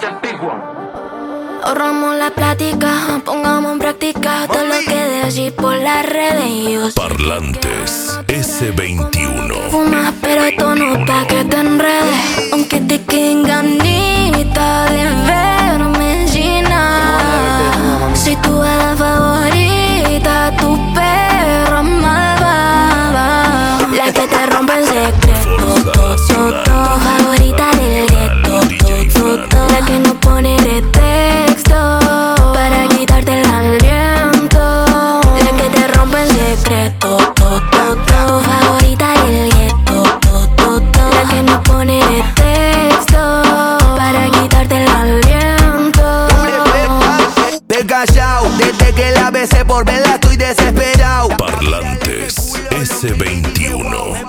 Ahorramos la plática, pongamos en práctica todo lo que de allí por las redes. Y yo Parlantes S21. fumas, pero esto no pa' que te enredes. Aunque te queden ganitas de verme en China. Soy tu hada favorita, tu perra malvada, la que te rompe en secreto, favorita del gueto, la que no pone de texto para quitarte el aliento, la que te rompe en secreto, favorita del gueto, la que no pone de texto para quitarte el aliento. Desgachao, desde que la besé por verla estoy desesperado. Parlantes S21.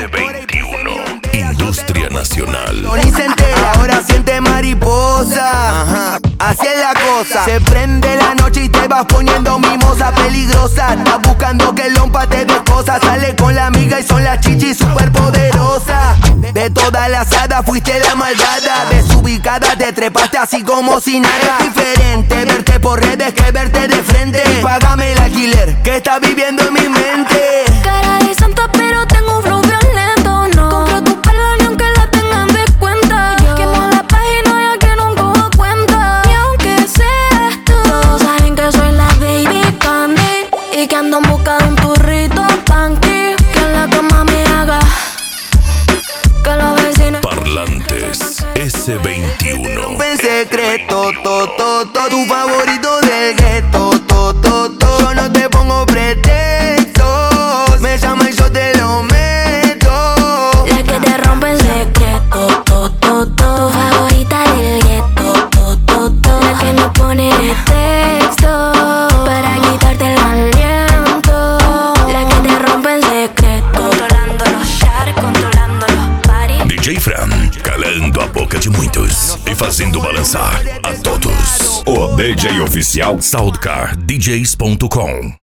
Industria Nacional. Ni se entera, ahora siente mariposa. Ajá. Así es la cosa. Se prende la noche y te vas poniendo mimosa peligrosa. Estás buscando que el lompa te dé cosas. Sale con la amiga y son las chichis super poderosas. De toda la asada fuiste la malvada. Desubicada te trepaste así como si nada. Es diferente verte por redes que verte de frente. Y págame el alquiler que está viviendo en mi mente. Cara de santa pero tengo un flow violento, no. Compro tu pelo ni aunque la tengan de cuenta. Quemo la página ya que no cojo cuenta. Y aunque seas tú, todos saben que soy la baby candy y que ando en busca de un turrito panqui que en la cama me haga que los vecinos. Parlantes S21. En secreto, tu favorito del gueto, yo no te pongo pretextos, me llama y yo te lo meto. La que te rompe en secreto, tu favorita del gueto, la que no pone de texto para quitarte el aliento, la que te rompe en secreto, controlando los chats, controlando los parties. DJ Fran, calando a boca de muitos e fazendo balançar a todos. O DJ oficial SoundCardDJs.com.